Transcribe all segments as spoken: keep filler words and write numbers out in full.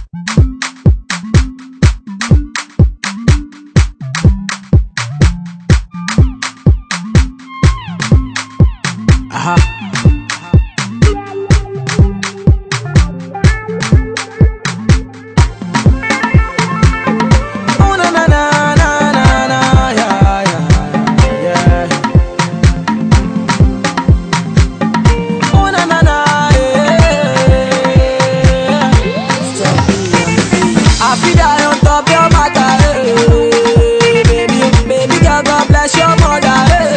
Aha. Oh na na na na na na, yeah yeah yeah. Oh na na na, yeah. I feel that on top your matter, eh. Baby, baby girl, God bless your mother, eh.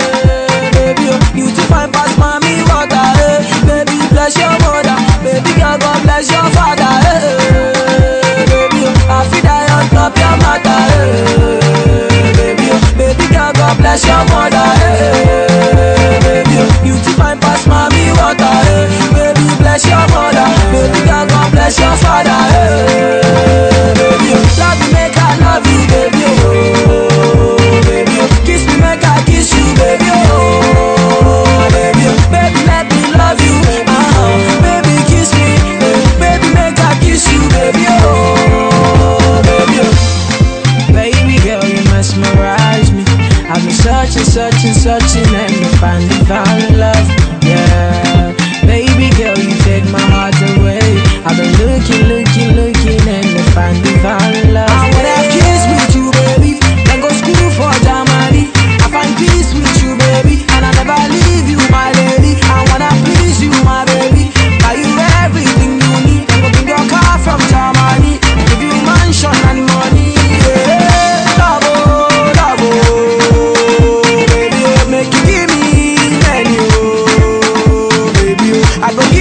Baby girl, God bless your father, hey, baby, I feel die on top your mother, hey, baby, baby girl, God bless your mother, hey, baby, you too fine pass mommy water, hey, baby, bless your mother, baby girl, God bless your father, hey, baby, love me make I love you, baby, oh, baby, kiss me make I kiss you, baby, oh, baby, baby let me love you, uh-huh, baby kiss me, baby make I kiss you, baby, oh, baby, baby girl you mesmerize me. I've been searching, searching, searching and to finally found love, yeah. Baby girl you take my heart away. I've been looking, looking, looking and to finally found love. I wanna kiss with you, baby, then go school for Germany. I find peace with you, baby, and I never leave you, my lady. I wanna please you, my baby, buy you everything you need. Then go bring your car from Germany, give you mansion and money, yeah. Love, oh, love, oh, baby, make you give me menu, baby, I go give